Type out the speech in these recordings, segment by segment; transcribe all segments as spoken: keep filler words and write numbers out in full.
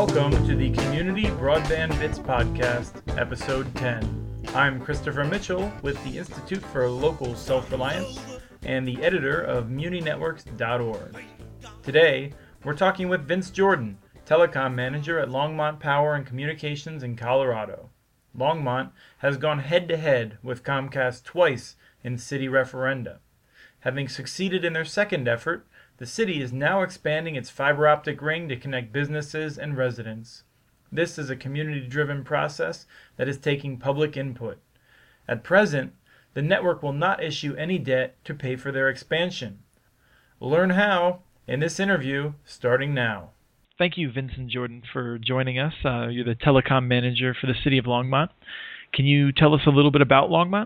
Welcome to the Community Broadband Bits Podcast, Episode ten. I'm Christopher Mitchell with the Institute for Local Self-Reliance and the editor of Muni Networks dot org. Today, we're talking with Vince Jordan, Telecom Manager at Longmont Power and Communications in Colorado. Longmont has gone head-to-head with Comcast twice in city referenda. Having succeeded in their second effort, the city is now expanding its fiber optic ring to connect businesses and residents. This is a community-driven process that is taking public input. At present, the network will not issue any debt to pay for their expansion. Learn how in this interview starting now. Thank you, Vincent Jordan, for joining us. Uh, you're the telecom manager for the city of Longmont. Can you tell us a little bit about Longmont?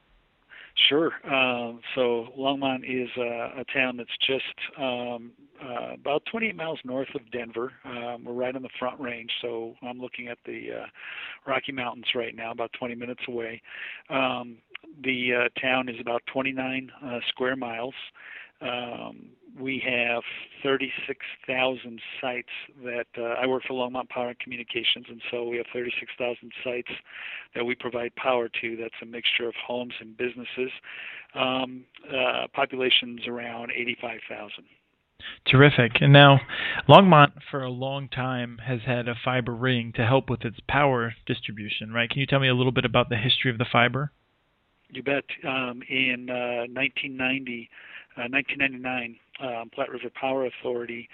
Sure. Um, so Longmont is uh, a town that's just um, uh, about twenty-eight miles north of Denver. Um, we're right on the Front Range, so I'm looking at the uh, Rocky Mountains right now, about twenty minutes away. Um, the uh, town is about twenty-nine uh, square miles. Um, we have thirty-six thousand sites that uh, I work for Longmont Power and Communications, and so we have thirty-six thousand sites that we provide power to. That's a mixture of homes and businesses. Um, uh, population's around eighty-five thousand. Terrific. And now, Longmont for a long time has had a fiber ring to help with its power distribution, right? Can you tell me a little bit about the history of the fiber? You bet. Um, in uh, nineteen ninety, uh, nineteen ninety-nine, um, Platte River Power Authority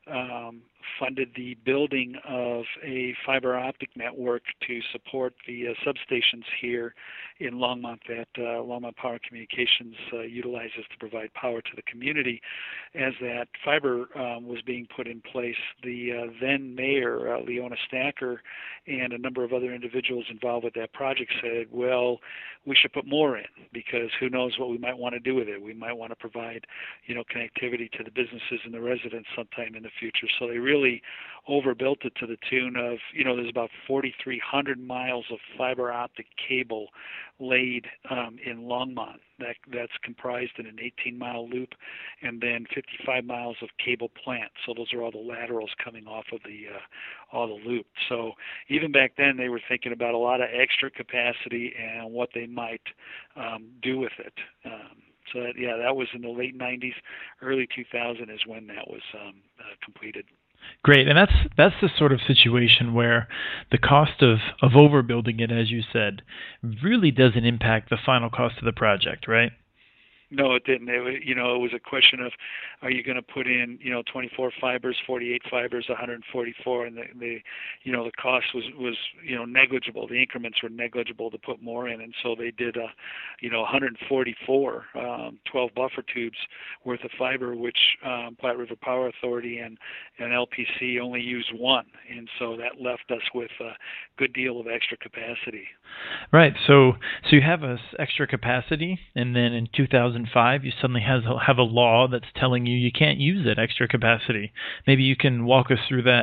um, funded the building of a fiber optic network to support the uh, substations here in Longmont that uh, Longmont Power Communications uh, utilizes to provide power to the community. As that fiber um, was being put in place, the uh, then mayor, uh, Leona Stacker, and a number of other individuals involved with that project said, well, we should put more in, because who knows what we might want to do with it. We might want to provide, you know, connectivity to the businesses and the residents sometime in the future. So they really overbuilt it to the tune of, you know, there's about forty-three hundred miles of fiber optic cable laid um, in Longmont. That, that's comprised in an eighteen mile loop and then fifty-five miles of cable plant. So those are all the laterals coming off of the uh, all the loop. So even back then they were thinking about a lot of extra capacity and what they might um, do with it. Um, so that, yeah, that was in the late nineties, early two thousand is when that was um, uh, completed. Great, and that's that's the sort of situation where the cost of, of overbuilding it, as you said, really doesn't impact the final cost of the project, right? No, it didn't. It, was- you know, it was a question of, are you going to put in, you know, twenty-four fibers, forty-eight fibers, one hundred forty-four, and the, the, you know, the cost was, was, you know, negligible. The increments were negligible to put more in, and so they did, uh, you know, one hundred forty-four, um, twelve buffer tubes worth of fiber, which um, Platte River Power Authority and, and L P C only used one, and so that left us with a good deal of extra capacity. Right. So so you have this extra capacity, and then in two thousand five, you suddenly has a, have a law that's telling you you can't use that extra capacity. Maybe you can walk us through that.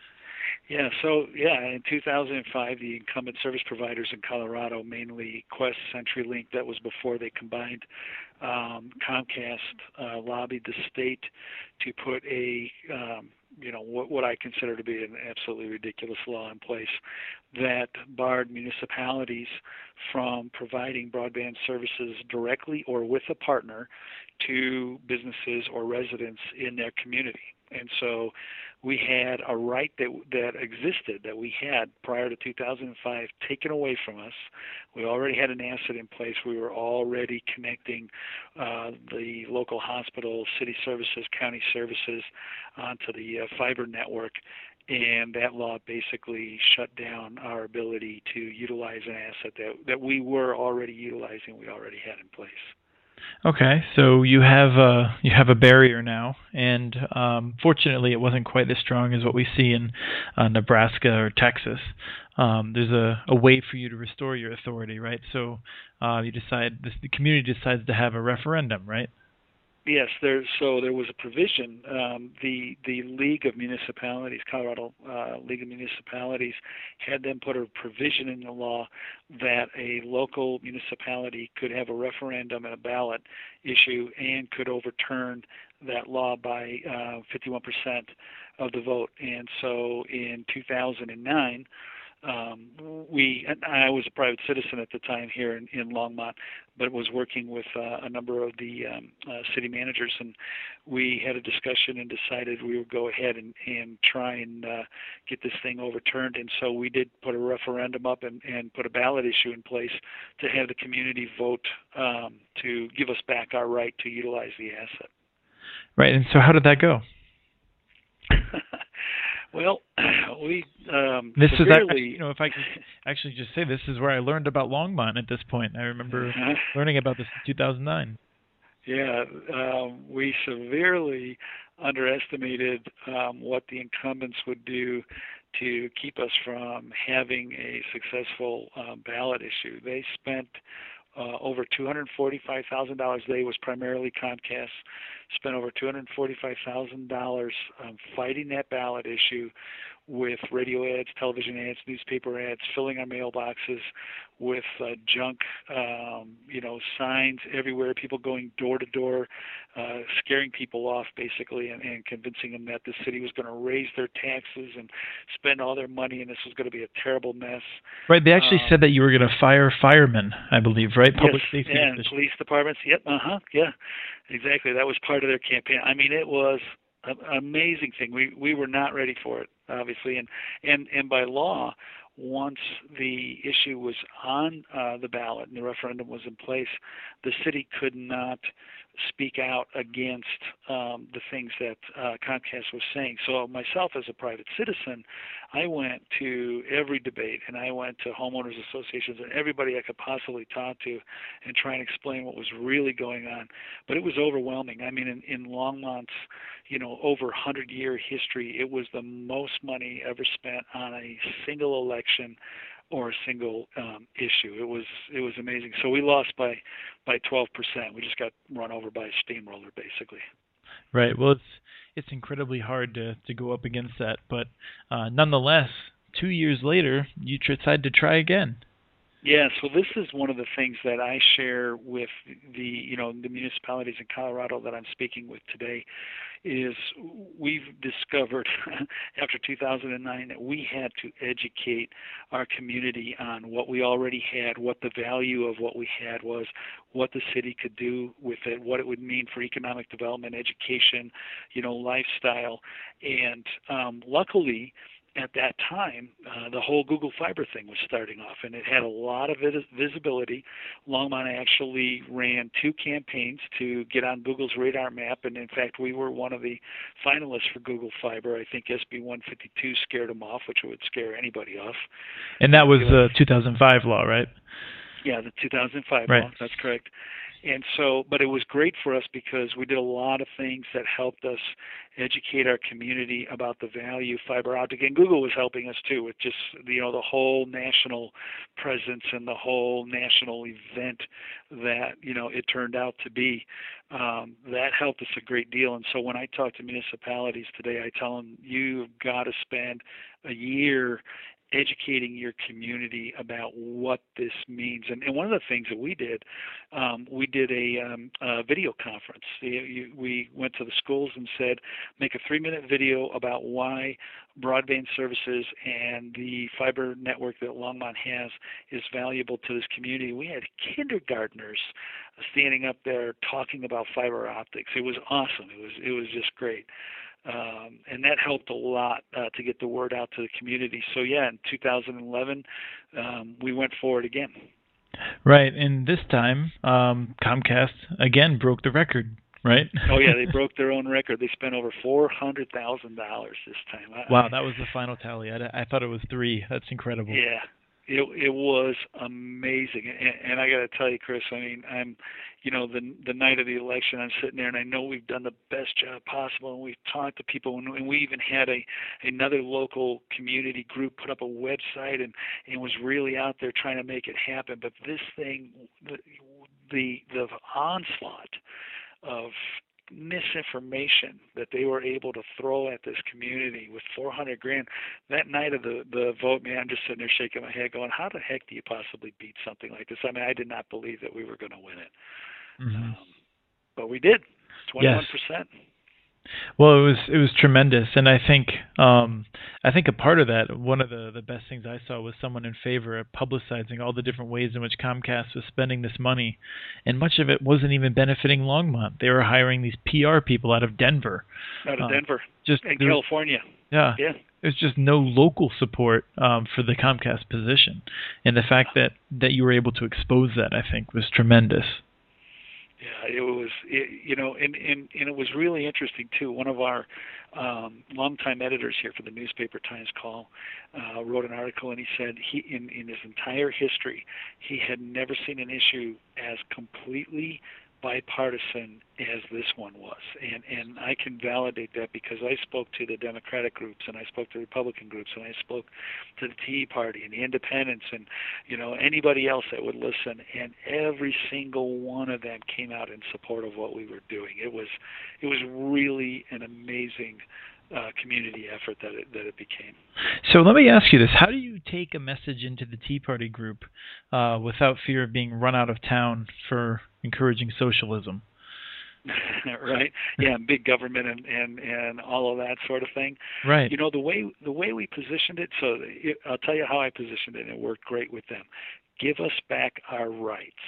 Yeah, so yeah, in two thousand five, the incumbent service providers in Colorado, mainly Qwest, CenturyLink, that was before they combined, um, Comcast uh, lobbied the state to put a, um, you know, what, what I consider to be an absolutely ridiculous law in place that barred municipalities from providing broadband services directly or with a partner to businesses or residents in their community. And so we had a right that that existed, that we had prior to two thousand five, taken away from us. We already had an asset in place. We were already connecting uh, the local hospitals, city services, county services onto the uh, fiber network. And that law basically shut down our ability to utilize an asset that, that we were already utilizing, we already had in place. Okay, so you have a you have a barrier now, and um, fortunately, it wasn't quite as strong as what we see in uh, Nebraska or Texas. Um, there's a, a way for you to restore your authority, right? So uh, you decide this, the community decides to have a referendum, right? Yes, there. So there was a provision. Um, the the League of Municipalities, Colorado uh, League of Municipalities, had them put a provision in the law that a local municipality could have a referendum and a ballot issue and could overturn that law by uh, fifty-one percent of the vote. And so in two thousand nine. Um, we, I was a private citizen at the time here in, in Longmont, but was working with uh, a number of the um, uh, city managers, and we had a discussion and decided we would go ahead and, and try and uh, get this thing overturned. And so we did put a referendum up and, and put a ballot issue in place to have the community vote um, to give us back our right to utilize the asset. Right. And so how did that go? Well, we um, this severely, is, you know, if I could actually just say, this is where I learned about Longmont at this point. I remember uh-huh. learning about this in two thousand nine. Yeah, um, we severely underestimated um, what the incumbents would do to keep us from having a successful um, ballot issue. They spent uh, over two hundred forty-five thousand dollars. They was primarily Comcast. Spent over two hundred forty-five thousand dollars um, fighting that ballot issue with radio ads, television ads, newspaper ads, filling our mailboxes with uh, junk, um, you know, signs everywhere, people going door to door, uh, scaring people off basically, and, and convincing them that the city was going to raise their taxes and spend all their money, and this was going to be a terrible mess. Right. They actually um, said that you were going to fire firemen, I believe, right? Public yes, safety and officials. Police departments. Yep. Uh huh. Yeah. Exactly. That was part of their campaign. I mean, it was an amazing thing. We we were not ready for it, obviously, and and and by law, once the issue was on uh, the ballot and the referendum was in place, the city could not speak out against um, the things that uh, Comcast was saying. So myself as a private citizen, I went to every debate, and I went to homeowners associations and everybody I could possibly talk to and try and explain what was really going on. But it was overwhelming. I mean, in, in Longmont's, you know, over one hundred year history, it was the most money ever spent on a single election or a single um, issue. It was it was amazing. So we lost by by twelve percent. We just got run over by a steamroller, basically. Right. Well, it's it's incredibly hard to, to go up against that, but uh, nonetheless, two years later, you decide to try again. Yeah, so this is one of the things that I share with the, you know, the municipalities in Colorado that I'm speaking with today, is we've discovered after two thousand nine that we had to educate our community on what we already had, what the value of what we had was, what the city could do with it, what it would mean for economic development, education, you know, lifestyle. And um, luckily, at that time, uh, the whole Google Fiber thing was starting off, and it had a lot of vis- visibility. Longmont actually ran two campaigns to get on Google's radar map, and in fact, we were one of the finalists for Google Fiber. I think S B one fifty-two scared them off, which would scare anybody off. And that was the two thousand five law, right? Yeah, the two thousand five right. law, that's correct. And so, but it was great for us because we did a lot of things that helped us educate our community about the value of fiber optic. And Google was helping us too with just, you know, the whole national presence and the whole national event that, you know, it turned out to be. Um, that helped us a great deal. And so when I talk to municipalities today, I tell them, you've got to spend a year educating your community about what this means. And, and one of the things that we did, um, we did a, um, a video conference. We, we went to the schools and said, make a three-minute video about why broadband services and the fiber network that Longmont has is valuable to this community. We had kindergartners standing up there talking about fiber optics. It was awesome. It was it was just great. Um, and that helped a lot uh, to get the word out to the community. So, yeah, in two thousand eleven, um, we went forward again. Right, and this time, um, Comcast, again, broke the record, right? Oh, yeah, they broke their own record. They spent over four hundred thousand dollars this time. I, wow, that was the final tally. I, I thought it was three. That's incredible. Yeah, it it was amazing. And, and I got to tell you, Chris, I mean, I'm, you know, the the night of the election, I'm sitting there, and I know we've done the best job possible, and we've talked to people, and, and we even had a another local community group put up a website and, and was really out there trying to make it happen. But this thing, the the, the onslaught of misinformation that they were able to throw at this community with four hundred grand. That night of the, the vote, man, I'm just sitting there shaking my head going, how the heck do you possibly beat something like this? I mean, I did not believe that we were going to win it. Mm-hmm. Um, but we did, twenty-one percent. Yes. Well, it was it was tremendous, and I think um, I think a part of that, one of the, the best things I saw was someone in favor of publicizing all the different ways in which Comcast was spending this money, and much of it wasn't even benefiting Longmont. They were hiring these P R people out of Denver, out of uh, Denver, just in California. Yeah, yeah. There's just no local support um, for the Comcast position, and the fact that, that you were able to expose that, I think, was tremendous. Yeah, it was, it, you know, and, and, and it was really interesting, too. One of our um, longtime editors here for the newspaper, Times Call, uh, wrote an article, and he said he, in, in his entire history, he had never seen an issue as completely bipartisan as this one was. And and I can validate that because I spoke to the Democratic groups, and I spoke to Republican groups, and I spoke to the Tea Party and the Independents, and you know anybody else that would listen, and every single one of them came out in support of what we were doing. It was it was really an amazing Uh, community effort that it, that it became. So let me ask you this. How do you take a message into the Tea Party group uh, without fear of being run out of town for encouraging socialism? Right? Yeah, big government and, and, and all of that sort of thing. Right. You know, the way the way we positioned it, so it, I'll tell you how I positioned it, and it worked great with them. Give us back our rights.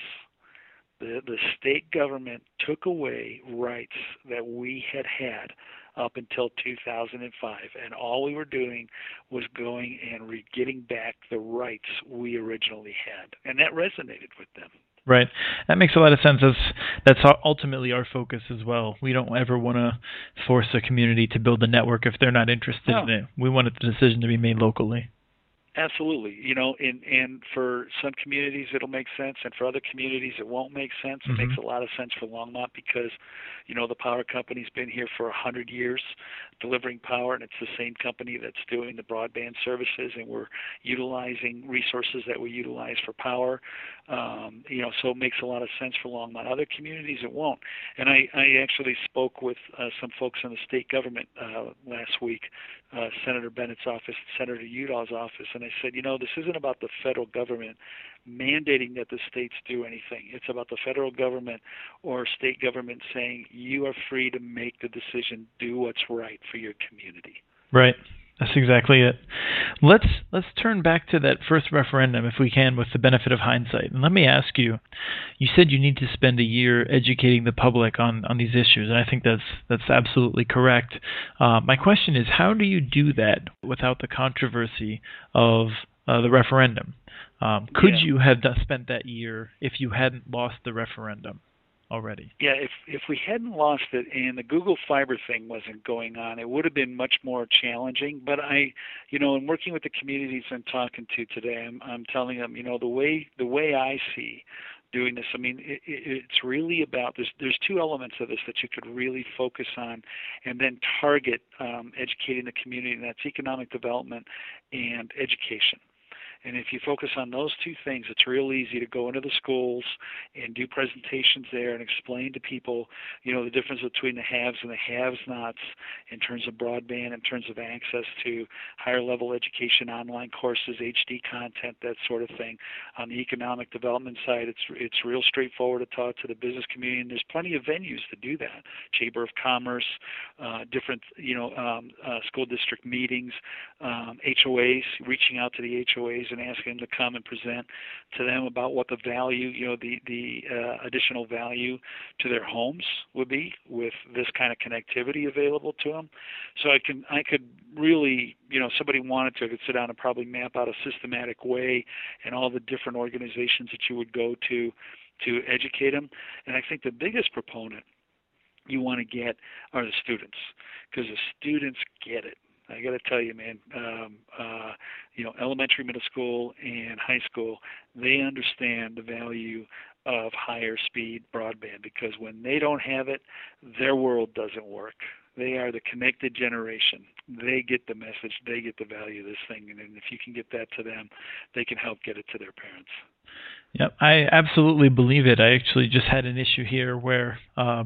The, the state government took away rights that we had had up until two thousand five, and all we were doing was going and re- getting back the rights we originally had, and that resonated with them. Right. That makes a lot of sense. That's, that's ultimately our focus as well. We don't ever want to force a community to build a network if they're not interested no. in it. We want the decision to be made locally. Absolutely. You know, and, and for some communities it'll make sense, and for other communities it won't make sense. It mm-hmm. makes a lot of sense for Longmont because, you know, the power company's been here for a hundred years delivering power, and it's the same company that's doing the broadband services, and we're utilizing resources that we utilize for power. Um, you know, so it makes a lot of sense for Longmont. Other communities it won't. And I, I actually spoke with uh, some folks in the state government uh, last week, uh, Senator Bennett's office, Senator Udall's office, and I said, you know, this isn't about the federal government mandating that the states do anything. It's about the federal government or state government saying you are free to make the decision, do what's right for your community. Right. That's exactly it. Let's let's turn back to that first referendum, if we can, with the benefit of hindsight. And let me ask you, you said you need to spend a year educating the public on, on these issues, and I think that's that's absolutely correct. Uh, my question is, how do you do that without the controversy of uh, the referendum? Um, could yeah. you have done, spent that year if you hadn't lost the referendum already? Yeah, if if we hadn't lost it and the Google Fiber thing wasn't going on, it would have been much more challenging. But I, you know, in working with the communities I'm talking to today, I'm, I'm telling them, you know, the way the way I see doing this, I mean, it, it, it's really about there's there's two elements of this that you could really focus on, and then target um, educating the community, and that's economic development and education. And if you focus on those two things, it's real easy to go into the schools and do presentations there and explain to people, you know, the difference between the haves and the have-nots in terms of broadband, in terms of access to higher level education, online courses, H D content, that sort of thing. On the economic development side, it's it's real straightforward to talk to the business community, and there's plenty of venues to do that. Chamber of Commerce, uh, different, you know, um, uh, school district meetings, um, H O As, reaching out to the H O As and asking them to come and present to them about what the value, you know, the the uh, additional value to their homes would be with this kind of connectivity available to them. So I can I could really, you know, somebody wanted to, I could sit down and probably map out a systematic way and all the different organizations that you would go to to educate them. And I think the biggest proponent you want to get are the students, because the students get it. I got to tell you, man, um, uh, you know, elementary, middle school, and high school, they understand the value of higher speed broadband, because when they don't have it, their world doesn't work. They are the connected generation. They get the message. They get the value of this thing. And if you can get that to them, they can help get it to their parents. Yep, I absolutely believe it. I actually just had an issue here where um,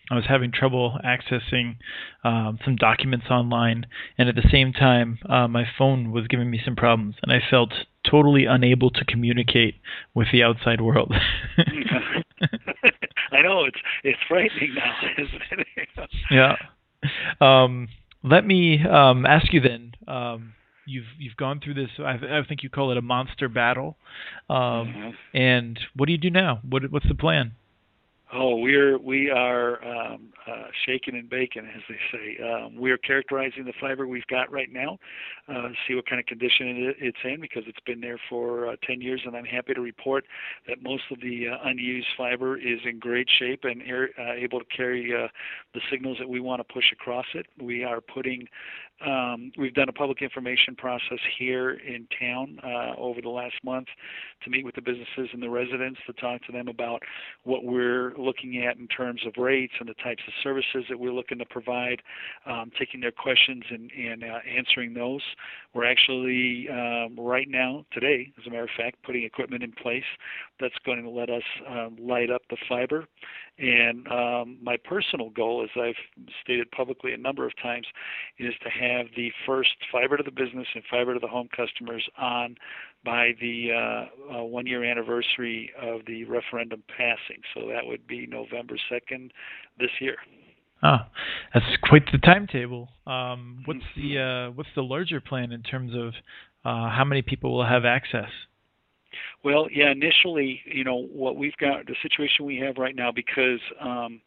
I was having trouble accessing um, some documents online, and at the same time, uh, my phone was giving me some problems, and I felt totally unable to communicate with the outside world. I know it's it's frightening now, isn't it? Yeah. Um, let me um, ask you then. Um, you've you've gone through this. I, I think you call it a monster battle. Um, mm-hmm. And what do you do now? What what's the plan? Oh, we're we are um, uh, shaking and baking, as they say. Um, we are characterizing the fiber we've got right now, uh, see what kind of condition it, it's in, because it's been there for uh, ten years, and I'm happy to report that most of the uh, unused fiber is in great shape and air, uh, able to carry uh, the signals that we want to push across it. We are putting Um, we've done a public information process here in town uh, over the last month to meet with the businesses and the residents to talk to them about what we're looking at in terms of rates and the types of services that we're looking to provide, um, taking their questions and, and uh, answering those. We're actually um, right now, today, as a matter of fact, putting equipment in place that's going to let us uh, light up the fiber. And um, my personal goal, as I've stated publicly a number of times, is to have the first fiber to the business and fiber to the home customers on by the uh, uh, one-year anniversary of the referendum passing. So that would be November second this year. Ah, that's quite the timetable. Um, what's the uh, what's the larger plan in terms of uh, how many people will have access? Well, yeah, initially, you know, what we've got, the situation we have right now, because um,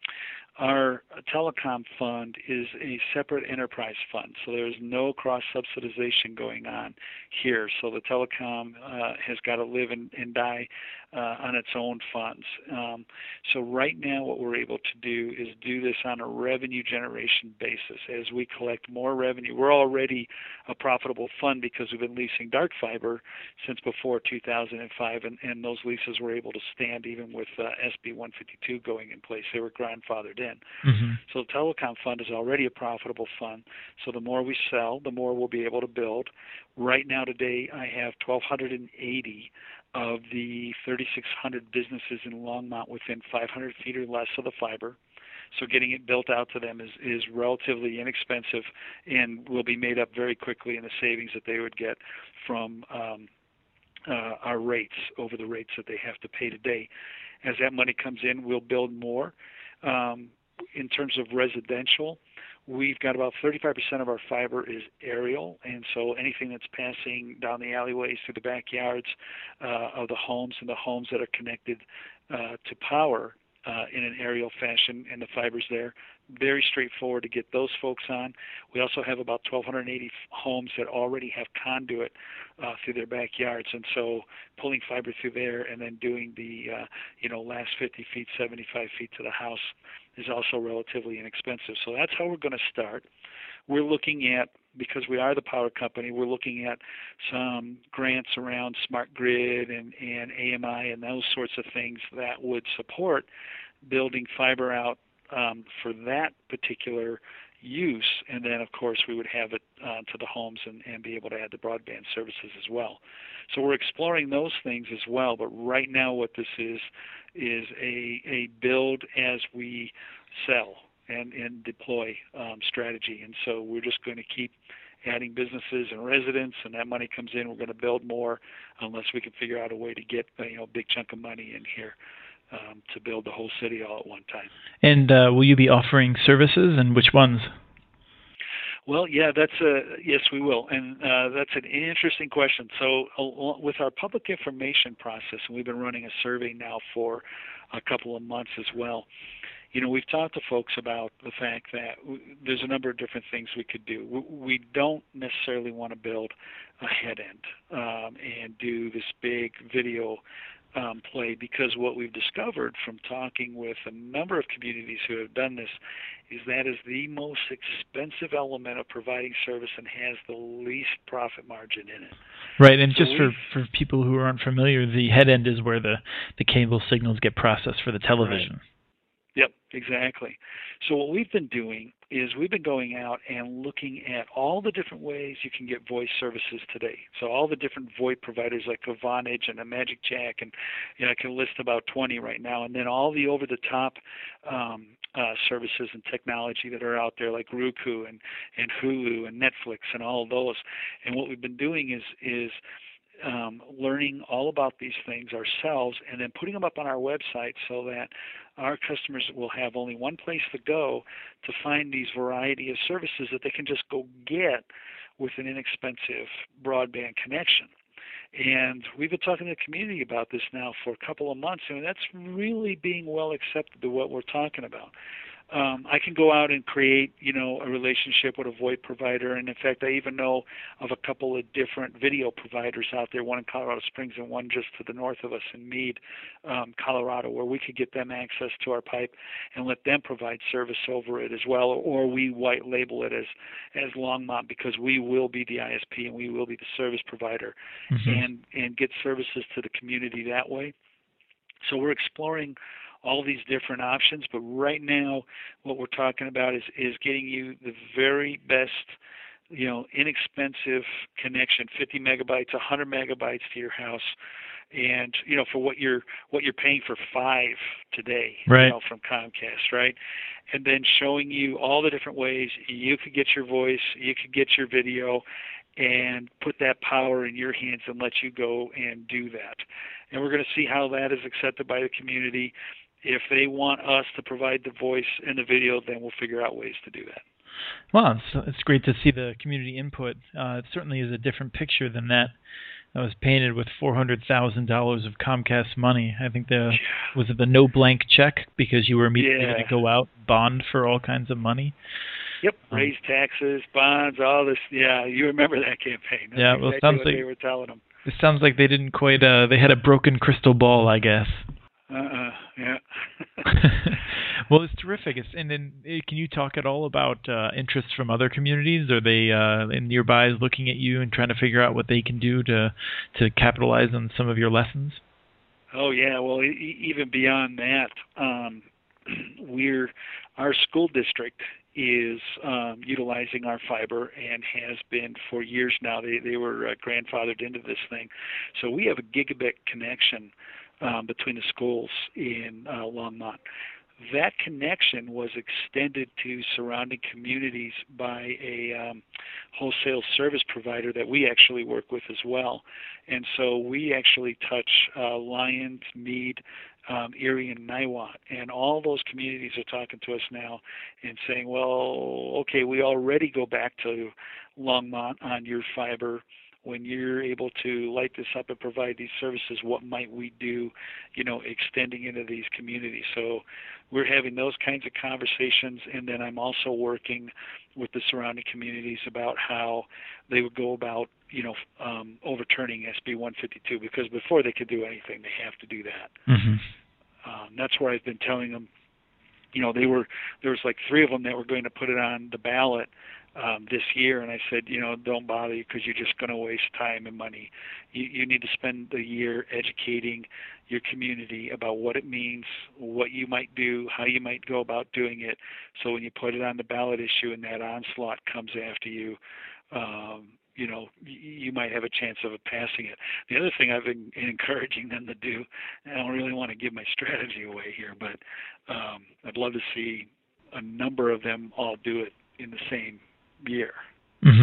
our telecom fund is a separate enterprise fund, so there's no cross-subsidization going on here. So the telecom uh, has got to live and, and die uh, on its own funds. Um, so right now what we're able to do is do this on a revenue generation basis. As we collect more revenue, we're already a profitable fund because we've been leasing dark fiber since before two thousand five, and, and those leases were able to stand even with uh, S B one fifty-two going in place. They were grandfathered in. Mm-hmm. So the telecom fund is already a profitable fund. So the more we sell, the more we'll be able to build. Right now today, I have twelve eighty of the thirty-six hundred businesses in Longmont within five hundred feet or less of the fiber. So getting it built out to them is, is relatively inexpensive and will be made up very quickly in the savings that they would get from um, uh, our rates over the rates that they have to pay today. As that money comes in, we'll build more. Um, in terms of residential, we've got about thirty-five percent of our fiber is aerial, and so anything that's passing down the alleyways through the backyards uh, of the homes and the homes that are connected uh, to power uh, in an aerial fashion, and the fiber's there. Very straightforward to get those folks on. We also have about twelve eighty homes that already have conduit uh, through their backyards, and so pulling fiber through there and then doing the uh, you know last fifty feet, seventy-five feet to the house is also relatively inexpensive. So that's how we're going to start. We're looking at, because we are the power company, we're looking at some grants around smart grid and, and A M I and those sorts of things that would support building fiber out um, for that particular use. And then, of course, we would have it uh, to the homes and, and be able to add the broadband services as well. So we're exploring those things as well. But right now what this is is a, a build as we sell and, and deploy um, strategy. And so we're just going to keep adding businesses and residents, and that money comes in. We're going to build more unless we can figure out a way to get you know a big chunk of money in here um, to build the whole city all at one time. And uh, will you be offering services, and which ones? Well, yeah, that's a yes, we will, and uh, that's an interesting question. So, uh, with our public information process, and we've been running a survey now for a couple of months as well. You know, we've talked to folks about the fact that w- there's a number of different things we could do. W- we don't necessarily want to build a head end um, and do this big video um, play, because what we've discovered from talking with a number of communities who have done this is that is the most expensive element of providing service and has the least profit margin in it. Right, and So just for, for people who aren't familiar, the head end is where the, the cable signals get processed for the television. Right. Yep, exactly. So what we've been doing is we've been going out and looking at all the different ways you can get voice services today. So all the different VoIP providers like a Vonage and a Magic Jack, and you know, I can list about twenty right now, and then all the over-the-top um, uh, services and technology that are out there, like Roku and, and Hulu and Netflix and all of those. And what we've been doing is is um, learning all about these things ourselves and then putting them up on our website so that our customers will have only one place to go to find these variety of services that they can just go get with an inexpensive broadband connection. And we've been talking to the community about this now for a couple of months, and that's really being well accepted to what we're talking about. Um, I can go out and create, you know, a relationship with a VoIP provider, and in fact, I even know of a couple of different video providers out there, one in Colorado Springs and one just to the north of us in Meade, um, Colorado, where we could get them access to our pipe and let them provide service over it as well, or we white label it as as Longmont because we will be the I S P and we will be the service provider, mm-hmm. and and get services to the community that way. So we're exploring all these different options, but right now what we're talking about is, is getting you the very best, you know, inexpensive connection, fifty megabytes, one hundred megabytes to your house, and you know, for what you're what you're paying for five today, right. you know, from Comcast, right? And then showing you all the different ways you could get your voice, you could get your video, and put that power in your hands and let you go and do that. And we're going to see how that is accepted by the community. If they want us to provide the voice and the video, then we'll figure out ways to do that. Well, it's, it's great to see the community input. Uh, it certainly is a different picture than that that was painted with four hundred thousand dollars of Comcast money. I think the yeah. was it the no blank check because you were immediately yeah. going to go out, bond for all kinds of money. Yep, um, raise taxes, bonds, all this. Yeah, you remember that campaign. That's yeah, well, exactly it sounds what like they were telling them. It sounds like they didn't quite. Uh, they had a broken crystal ball, I guess. Uh-uh, yeah. Well, it's terrific. It's, and then, can you talk at all about uh, interest from other communities? Are they uh, in nearby looking at you and trying to figure out what they can do to to capitalize on some of your lessons? Oh yeah. Well, e- even beyond that, um, we're our school district is um, utilizing our fiber and has been for years now. They they were uh, grandfathered into this thing, so we have a gigabit connection um, between the schools in uh, Longmont. That connection was extended to surrounding communities by a um, wholesale service provider that we actually work with as well. And so we actually touch uh, Lyons, Meade, um, Erie, and Niwot. And all those communities are talking to us now and saying, well, okay, we already go back to Longmont on your fiber. When you're able to light this up and provide these services, what might we do, you know, extending into these communities? So we're having those kinds of conversations, and then I'm also working with the surrounding communities about how they would go about, you know, um, overturning S B one fifty-two, because before they could do anything, they have to do that. Mm-hmm. Um, that's where I've been telling them, you know, they were there was like three of them that were going to put it on the ballot Um, this year, and I said, you know, don't bother because you're just going to waste time and money. You, you need to spend the year educating your community about what it means, what you might do, how you might go about doing it, so when you put it on the ballot issue and that onslaught comes after you, um, you know, you might have a chance of passing it. The other thing I've been encouraging them to do, and I don't really want to give my strategy away here, but um, I'd love to see a number of them all do it in the same year, because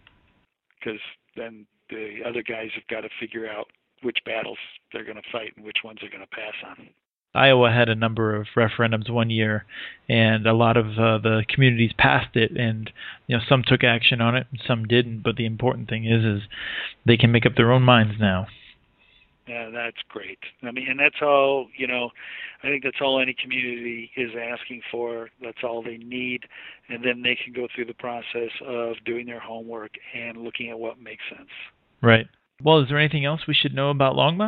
mm-hmm. then the other guys have got to figure out which battles they're going to fight and which ones they're going to pass on. Iowa had a number of referendums one year, and a lot of uh, the communities passed it, and you know, some took action on it and some didn't. But the important thing is, is they can make up their own minds now. Yeah, that's great. I mean, and that's all, you know, I think that's all any community is asking for. That's all they need. And then they can go through the process of doing their homework and looking at what makes sense. Right. Well, is there anything else we should know about Longmont?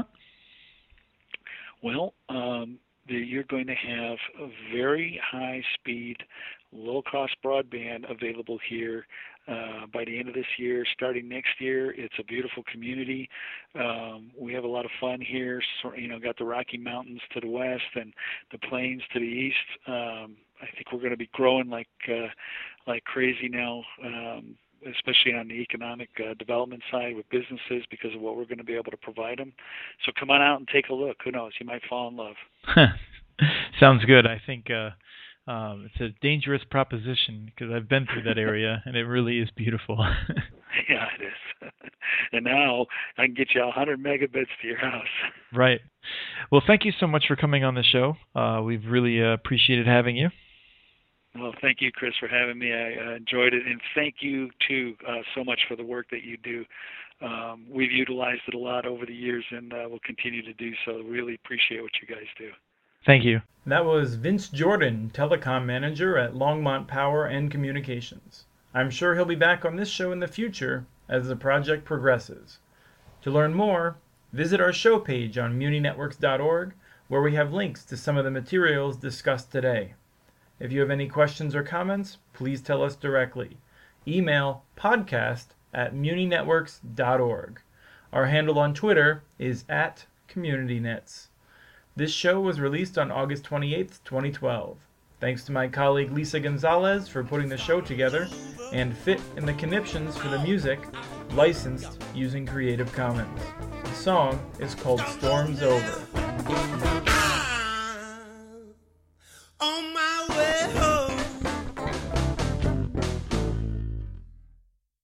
Well, um, you're going to have a very high-speed, low-cost broadband available here uh, by the end of this year. Starting next year, it's a beautiful community. Um, we have a lot of fun here. So, you know, got the Rocky Mountains to the west and the plains to the east. Um, I think we're going to be growing like uh, like crazy now, um, especially on the economic uh, development side with businesses because of what we're going to be able to provide them. So come on out and take a look. Who knows? You might fall in love. Sounds good. I think uh, Um, it's a dangerous proposition because I've been through that area, and it really is beautiful. Yeah, it is. And now I can get you one hundred megabits to your house. Right. Well, thank you so much for coming on the show. Uh, we've really uh, appreciated having you. Well, thank you, Chris, for having me. I uh, enjoyed it, and thank you, too, uh, so much for the work that you do. Um, we've utilized it a lot over the years, and uh, we'll continue to do so. Really appreciate what you guys do. Thank you. That was Vince Jordan, Telecom Manager at Longmont Power and Communications. I'm sure he'll be back on this show in the future as the project progresses. To learn more, visit our show page on muni networks dot org, where we have links to some of the materials discussed today. If you have any questions or comments, please tell us directly. Email podcast at muni networks dot org. Our handle on Twitter is at CommunityNets. This show was released on August twenty-eighth, twenty twelve. Thanks to my colleague Lisa Gonzalez for putting the show together, and Fit and the Conniptions for the music, licensed using Creative Commons. The song is called Storm's Over.